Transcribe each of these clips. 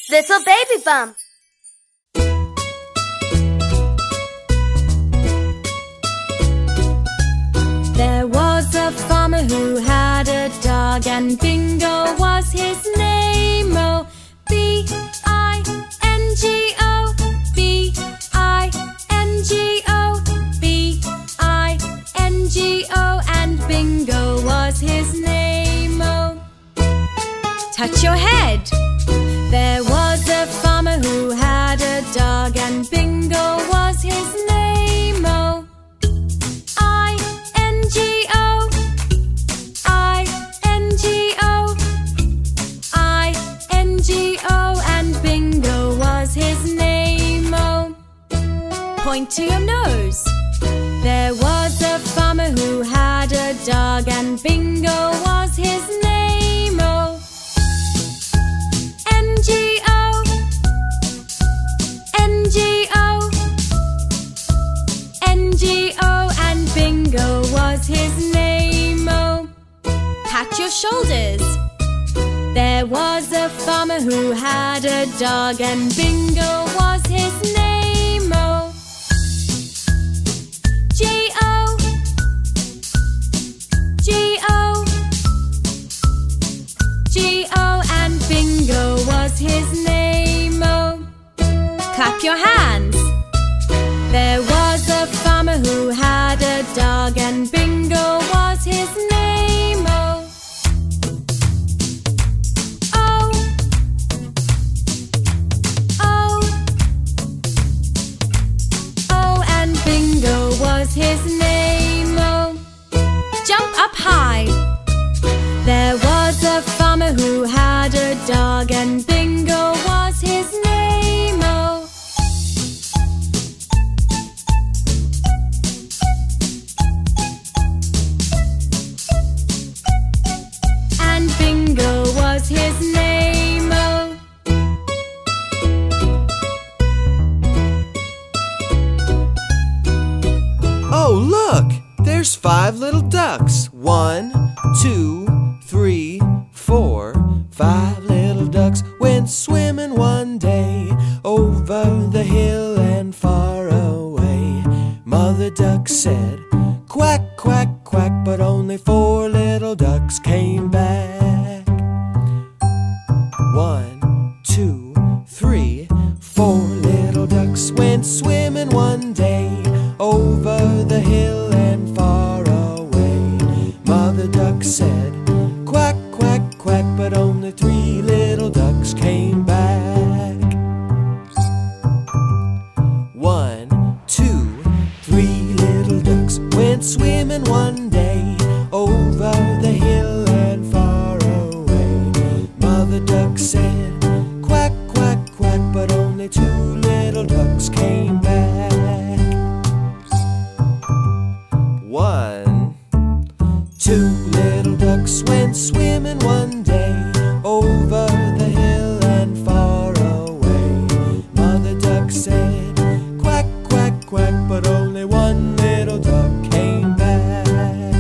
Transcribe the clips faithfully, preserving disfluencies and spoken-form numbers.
Little Baby Bump. There was a farmer who had a dog, and Bingo was his name. Oh, B I N G O, B I N G O, B I N G O, and Bingo was his name. Oh, touch your head. There was a farmer who had a dog, and Bingo was his name. Oh, I N G O, I N G O, I N G O, and Bingo was his name. Oh, point to your nose. There was a farmer who had a dog, and Bingo was his name. Oh, N G O, N G O, N G O, and Bingo was his name. Oh, pat your shoulders. There was a farmer who had a dog, and Bingo was his name. Oh, G O, G O, G O, and Bingo was his name. Oh, clap your hands. There was a farmer who had a dog, and Bingo was his name. Oh, O, O, O, and Bingo was his name. Oh, jump up high. There was a farmer who had a dog, and Bingo was his name. Oh, and Bingo was his name. Oh, Oh, look! There's five little ducks. One, two, three, four. Five little ducks went swimming one day over the hill and far away. Mother duck said, quack, quack, quack, but only four little ducks came back. One, two, three, four little ducks went swimming one day over the hill and far away. Mother duck said, quack, quack, quack, but only three little ducks came back. One, two, three little ducks went swimming one day over the hill and far away. Mother duck said, quack, quack, quack, but only two little ducks came back. One, two little ducks went swimming one day over the hill and far away. Mother duck said, quack, quack, quack, but only one little duck came back.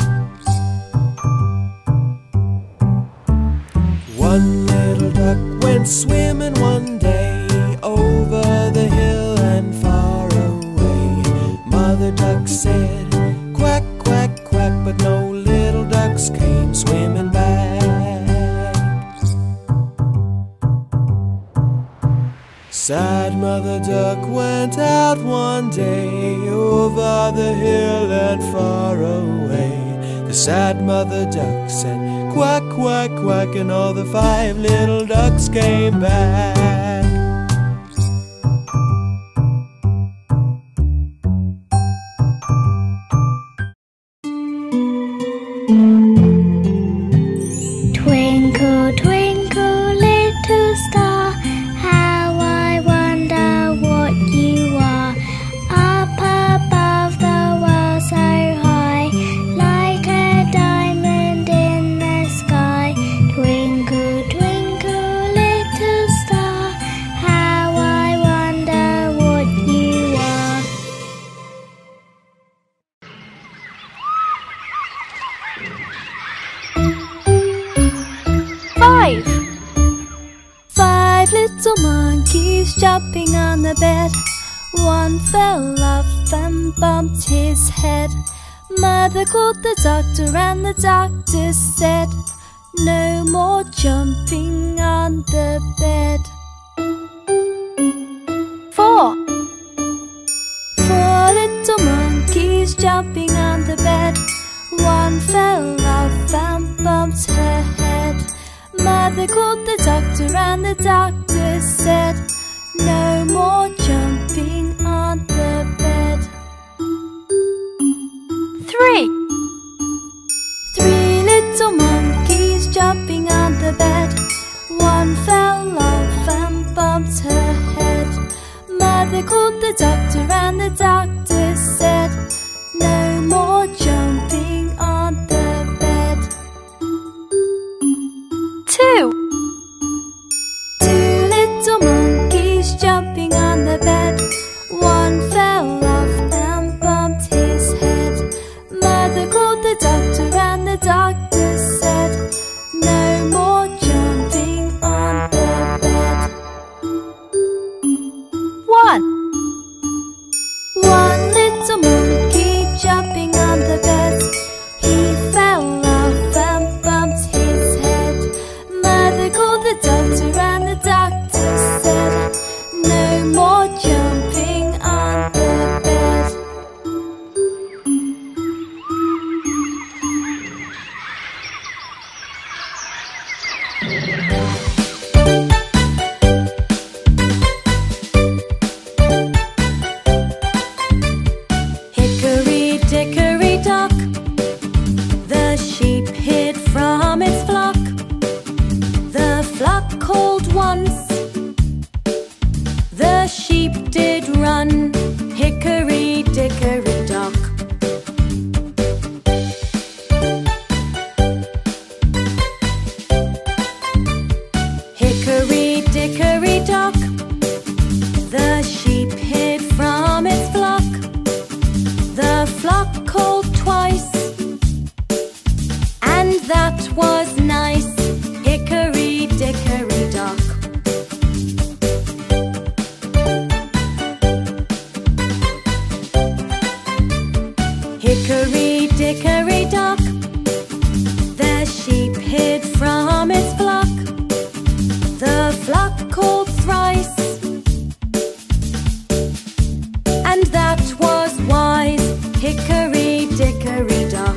One little duck went swimming one day over the hill and far away. Mother duck said, quack, quack, quack, but no little ducks came swimming back. Sad Mother Duck went out one day over the hill and far away. The sad Mother Duck said, quack, quack, quack, and all the five little ducks came back. Twinkle, twinkle, little star, how I wonder what you are. Up above the world so high, like a diamond in the sky. Twinkle, twinkle, little star, how I wonder what you are. Five. Five little little monkeys jumping on the bed. One fell off and bumped his head. Mother called the doctor and the doctor said, no more jumping on the bed. Four. Four little monkeys jumping on the bed. One fell off and bumped her head. Mother called the doctor and the doctor said, no more jumping on the bed. Three. Three little monkeys jumping on the bed. One fell off and bumped her head. Mother called the doctor and the doctor said, no more jumping on the bed. Two. Two little monkeys jumping on the bed. One fell off and bumped his head. Mother called the doctor and the doctor said, no more jumping on the bed. One. One little monkey jumping on the bed. He fell off and bumped his head. Mother called the doctor and the doctor said, no more jumping on the bed. Hickory dickory dock, the sheep hid from its flock. The flock called once, the sheep did run. Hickory dickory dock. Hickory dickory dock, the sheep hid from its flock. The flock called twice, and that was nice. Hickory dickory dock. Hickory dickory dock, the sheep hid from its flock. The flock called thrice, and that was wise. Hickory dickory dock.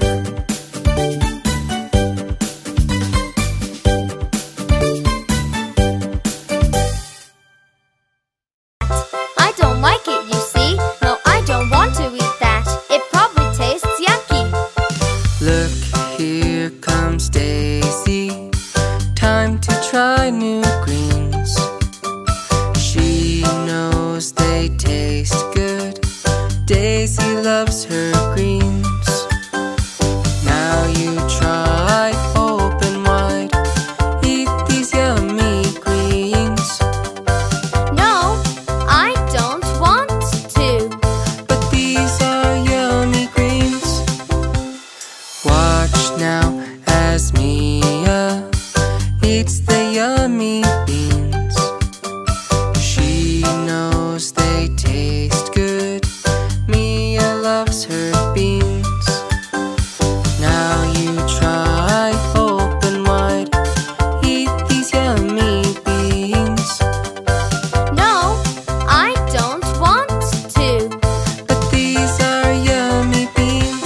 I don't like it, you see. No, I don't want to eat that. It probably tastes yucky. Look, here comes Daisy. Time to try new greens. She knows they taste good. Daisy loves her greens. Now you try, open wide. Eat these yummy greens. No, I don't want to. But these are yummy greens. Watch now as Mia eats the yummy beans. She knows they taste good. Mia loves her beans. Now you try, open wide. Eat these yummy beans. No, I don't want to. But these are yummy beans.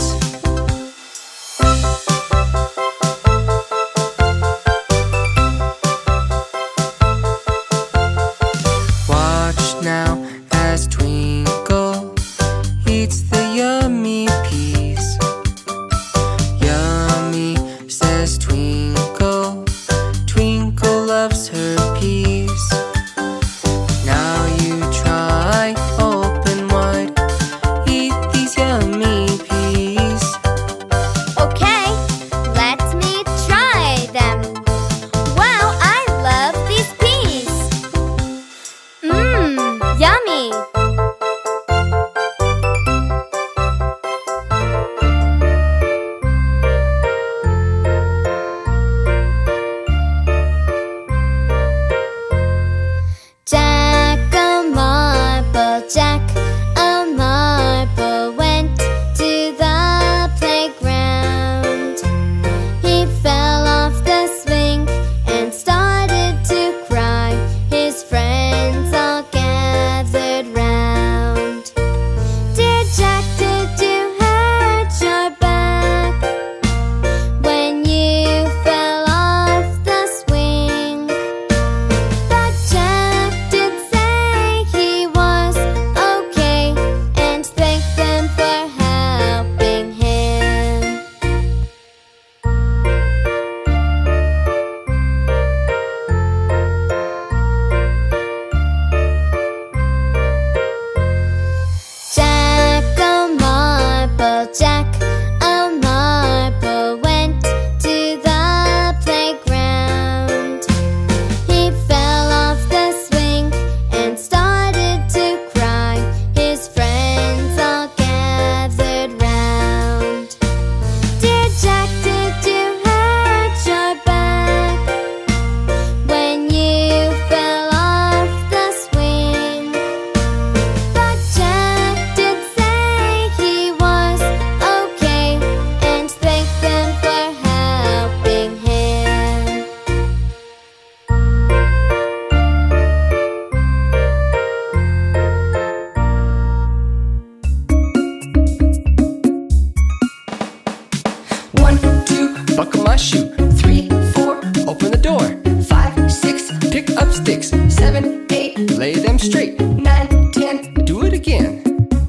door. Five, six, pick up sticks. Seven, eight, lay them straight. Nine, ten, do it again.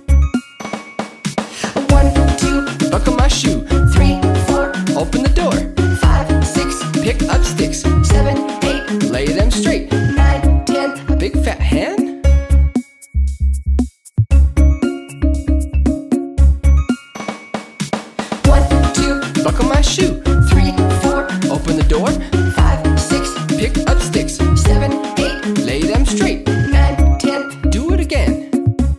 One, two, buckle my shoe. Three, four, open the door. Five, six, pick up sticks. Seven, eight, lay them straight. Nine, ten, a big fat hen. One, two, buckle my shoe. Three, four, open the door. Five, six, pick up sticks. Seven, eight, lay them straight. Nine, ten, do it again.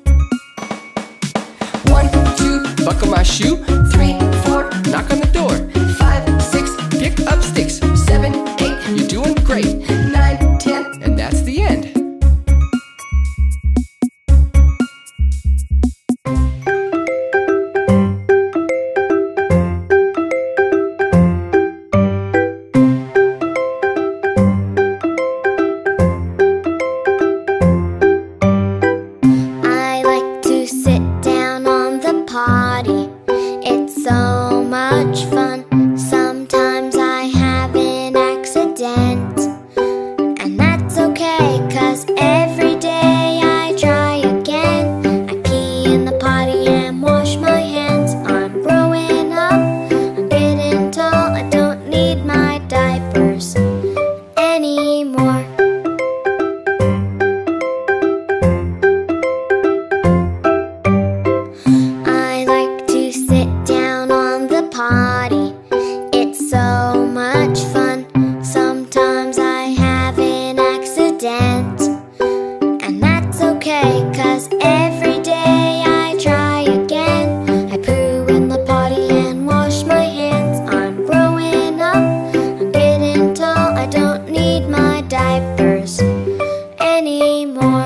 One, two, buckle my shoe. Three, four, knock on the door. Five, six, pick up sticks. Seven, eight, you're doing great. Nine, ten, and that's the end. I like to sit down on the potty. It's so much fun. Sometimes I have an accident, and that's okay, 'cause every day I try again. I pee in the potty and wash my hands. I'm growing up, I'm getting tall. I don't need my diapers anymore. I like to sit down on the potty. It's so much fun. Sometimes I have an accident, and that's okay, 'cause every day I try again. I poo in the potty and wash my hands. I'm growing up, I'm getting tall. I don't need my diapers anymore.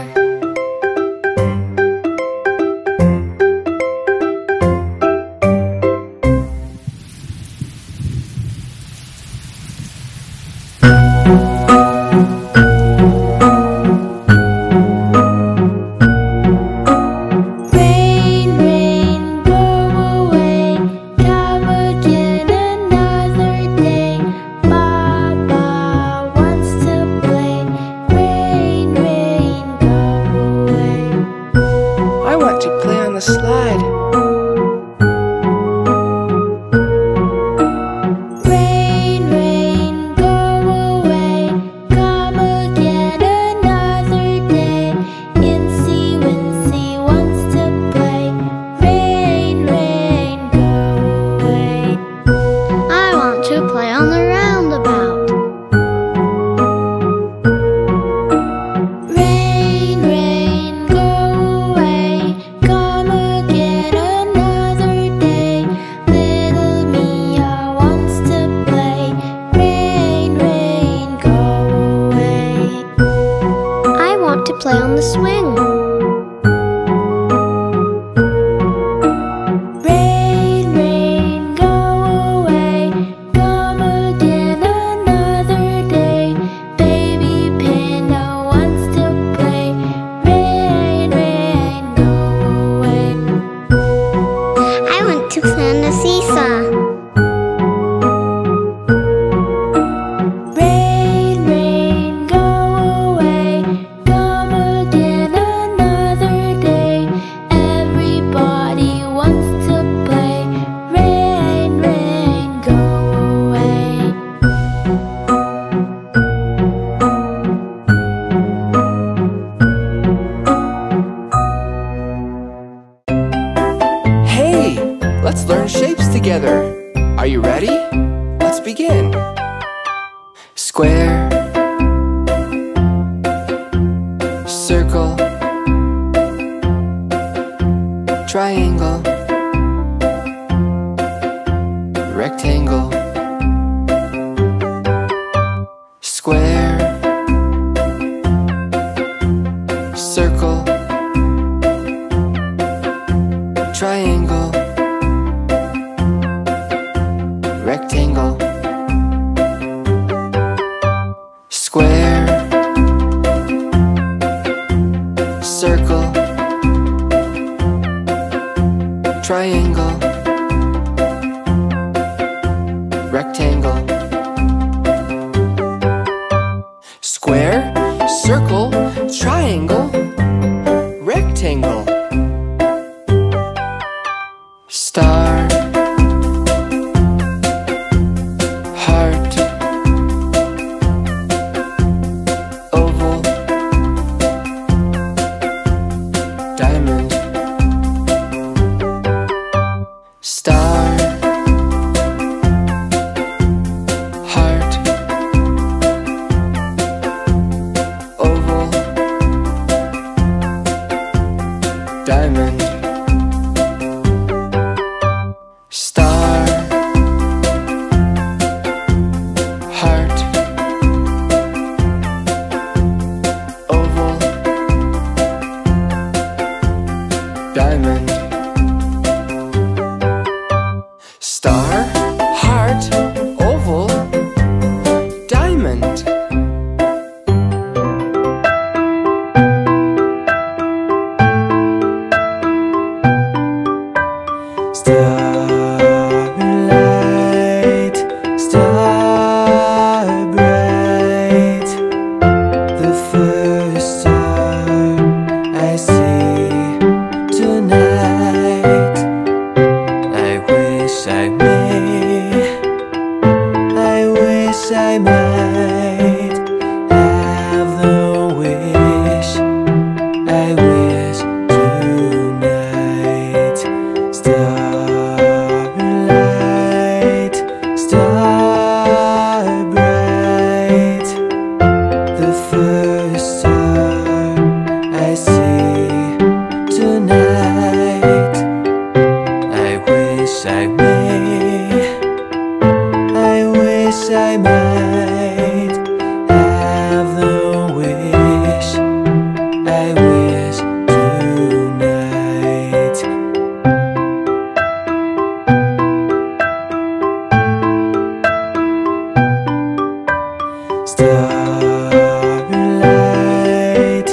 Rain, rain, go away. Come again another day. Papa wants to play. Rain, rain, go away. I want to play on the slide. Rain, rain, go away. Come again another day. Incy Wincy wants to play. Rain, rain, go away. I want to play on the roundabout. Rain, rain, go away. Come again another day. Little Mia wants to play. Rain, rain, go away. I want to play on the swing. Rain, rain, go away. Come again another day. Baby Panda wants to play. Rain, rain, go away. I want to play on the seesaw. Rain, rain, go away. Come again another day. Everybody wants to play. Rain, rain, go away. Hey, let's learn shapes together. Are you ready? Let's begin. Square, circle, triangle, rectangle, square, circle, triangle, rectangle, square, circle, triangle, rectangle, circle, triangle, rectangle. Star, heart, oval, diamond. Star, heart, oval, diamond. Star, heart, oval, diamond. Star, heart, oval, diamond. Starlight, star bright, the first star I see tonight. I wish I may, I wish I might have the wish I wish tonight. Starlight, star bright, the first star I see tonight. I wish I may, I wish I might have the wish I wish tonight. Starlight,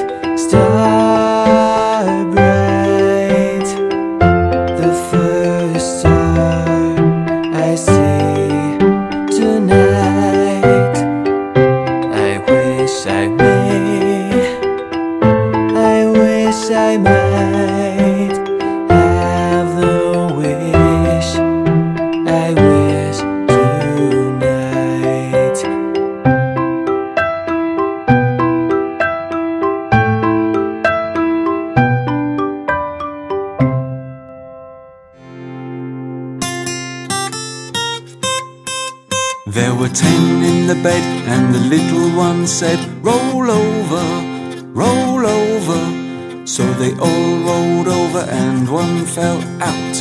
star bright, the first star I see tonight. I wish I may, I wish I might have the wish I wish tonight. There were ten in the bed, and the little one said, "Roll over, roll over." So they all rolled over, and one fell out.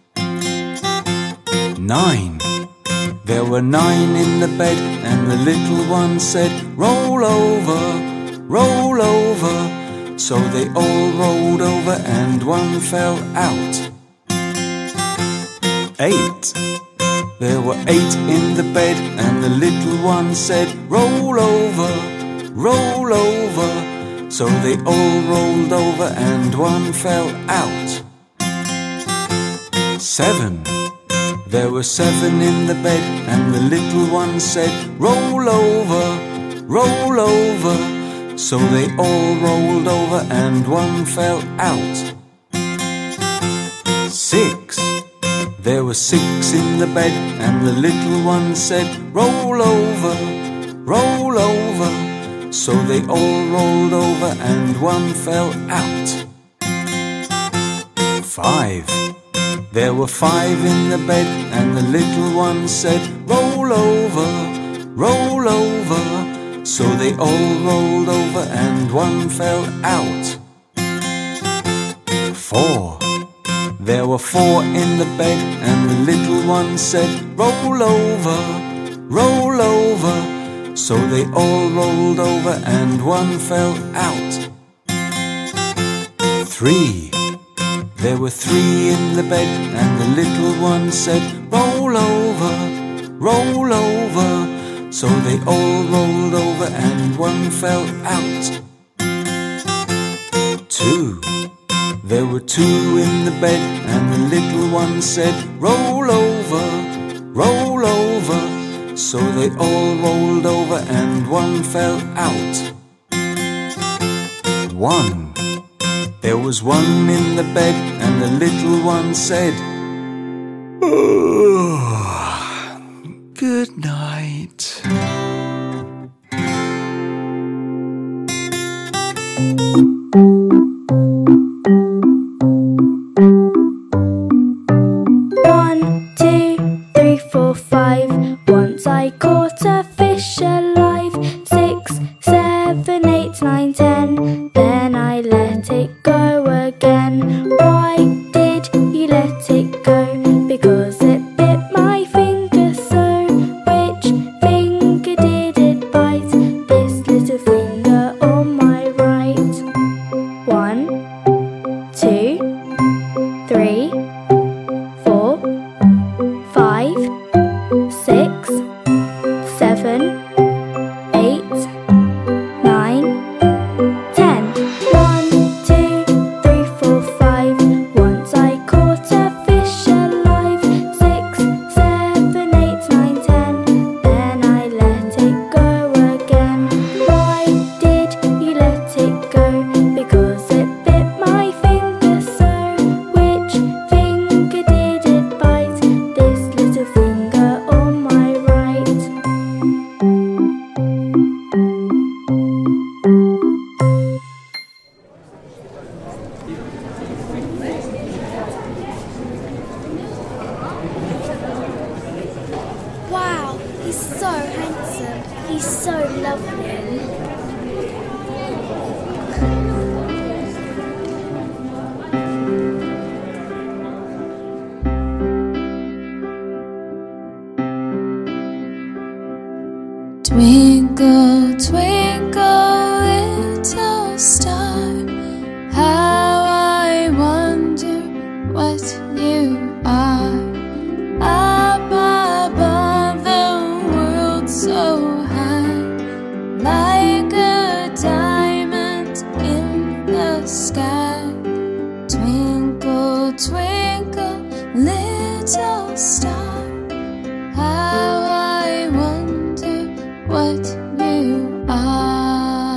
Nine. There were nine in the bed, and the little one said, "Roll over, roll over." So they all rolled over, and one fell out. Eight. There were eight in the bed, and the little one said, "Roll over, roll over." So they all rolled over, and one fell out. Seven. There were seven in the bed, and the little one said, "Roll over, roll over." So they all rolled over, and one fell out. Six. There were six in the bed, and the little one said, "Roll over, roll over." So they all rolled over, and one fell out. Five. There were five in the bed, and the little one said, "Roll over, roll over." So they all rolled over, and one fell out. Four. There were four in the bed, and the little one said, "Roll over, roll over." So they all rolled over, and one fell out. Three. There were three in the bed, and the little one said, "Roll over, roll over." So they all rolled over, and one fell out. Two. There were two in the bed, and the little one said, "Roll over, roll over." So they all rolled over, and one fell out. one. There was one in the bed, and the little one said, oh, good night. One, two, three, four, five. Once I caught a fish alive. Six, seven, eight, nine, ten. Then I let it go again. Why did you let it go? Because it bit my finger so. Which finger did it bite? This little finger on my right. One, two, three, four, five, six, seven, eight, nine, ten. One, two, three, four, five. Once I caught a fish alive. Six, seven, eight, nine, ten. Then I let it go again. Why did you let it go? Because it bit my finger so. Which finger did it bite? This little finger on my right. Wow, he's so handsome. He's so lovely. Twinkle, twinkle, little star, how I wonder what you are. Up above the world so high, like a diamond in the sky. Twinkle, twinkle, little star, how I wonder what you are.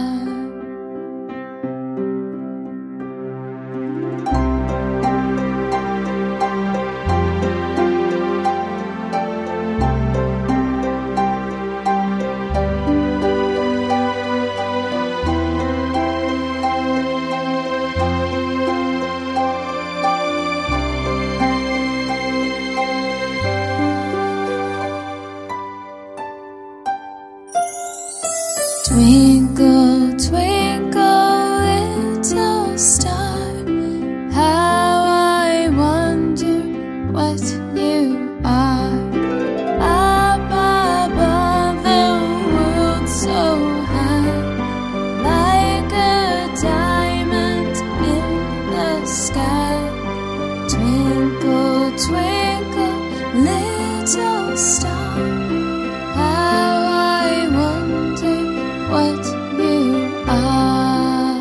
Twinkle, twinkle, little star, how I wonder what you are. Up above the world so high, like a diamond in the sky. Twinkle, twinkle, little star, how I wonder what you are.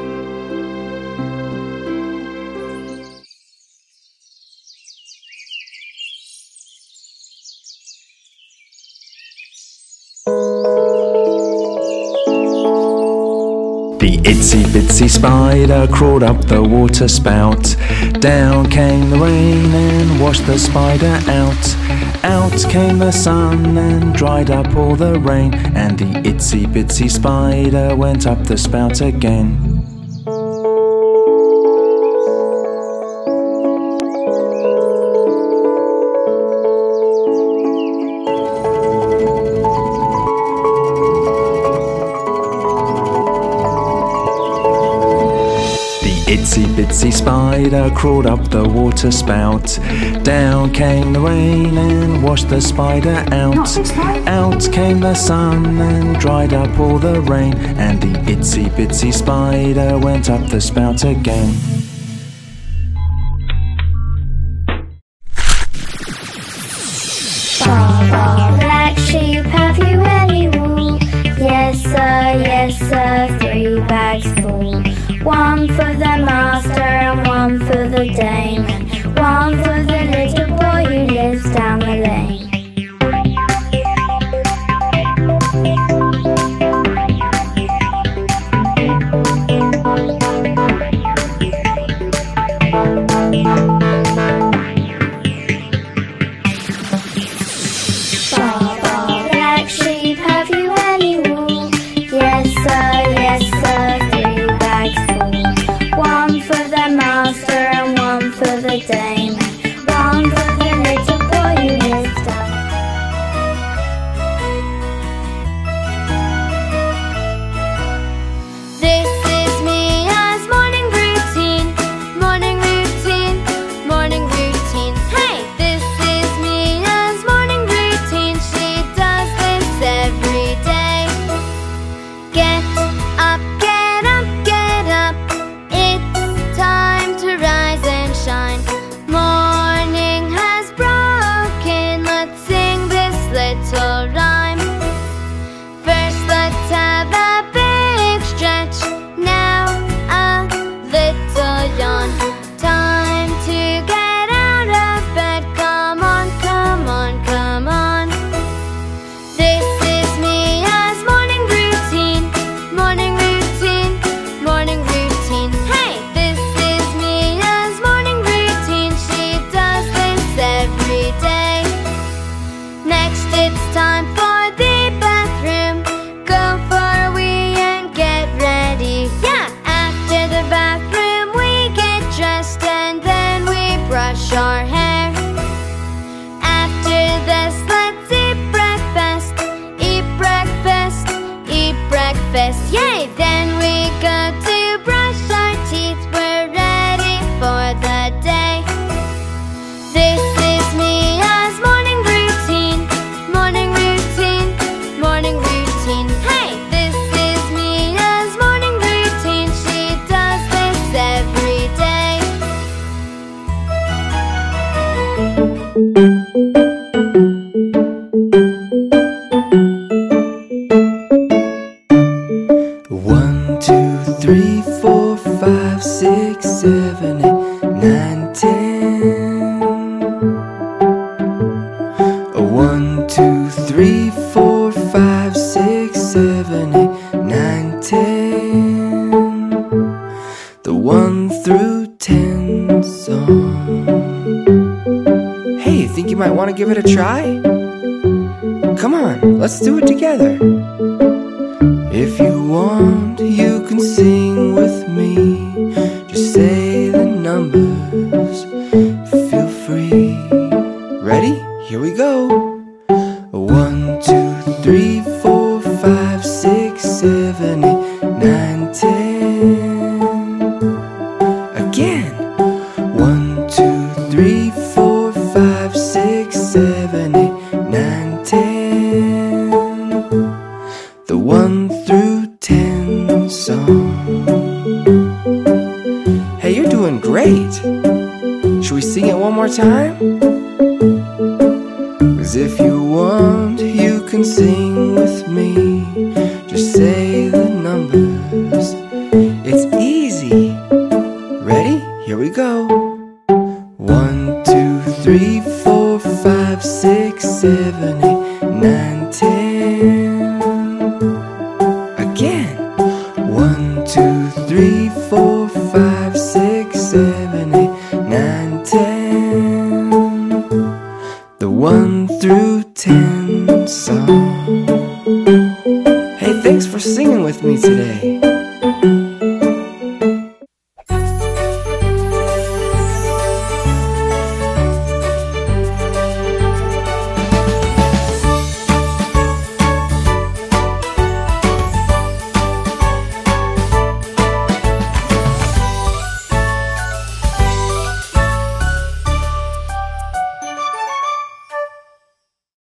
The itsy bitsy spider crawled up the water spout. Down came the rain and washed the spider out. Out came the sun and dried up all the rain, and the itsy bitsy spider went up the spout again. Itsy bitsy spider crawled up the water spout. Down came the rain and washed the spider out. Out came the sun and dried up all the rain, and the itsy bitsy spider went up the spout again. Baa, baa, black sheep, have you any wool? Yes sir, yes sir, three bags full. One for the master and one for the dame, and one for the little boy who lives down the lane. sir, yes sir, three bags full. One for the master and one for the dame, one for the little boy who lives down. This is Mia's morning routine, morning routine, morning routine. Hey, this is Mia's morning routine. She does this every day. Get up, get up, get up. It's time to rise and shine. Morning has broken. Let's sing this little rhyme. First, let's have a big stretch. Now a little yawn. Time to get out of bed. Come on, come on, come on. This is Mia's morning routine, morning routine, morning routine. Hey, this is Mia's morning routine. She does this every day. Next, it's time for the bathroom. Go for a wee and get ready. Yeah, after the bathroom we get dressed and then we brush our hair. After this, let's eat breakfast, eat breakfast, eat breakfast. Yay! Then we go to brush our teeth. We're ready for the day. This is Mia's morning routine, morning routine, morning routine. Hey, this is Mia's morning routine. She does this every day. One, two, three, four, five, six, seven, eight, nine, ten. One, two, three, four, five, six, seven, eight, nine, ten. The one through ten song. Hey, you think you might want to give it a try? Come on, let's do it together. If you want, you can sing with me. Just say the numbers, feel free. Ready? Here we go. One, two, three, four, five, six, seven, eight, nine, ten. Again. One, two, three, four, five, six, seven, eight, nine, ten. The one through ten song. Hey, you're doing great. Should we sing it one more time? 'Cause if you want, you can sing with me. Just say the numbers. It's easy. Ready? Here we go. One, two, three, four, five, six, seven, eight, nine, ten. Again. One, two, three, four, five, six, seven, eight, nine, ten. The one through ten song. Hey, thanks for singing with me today.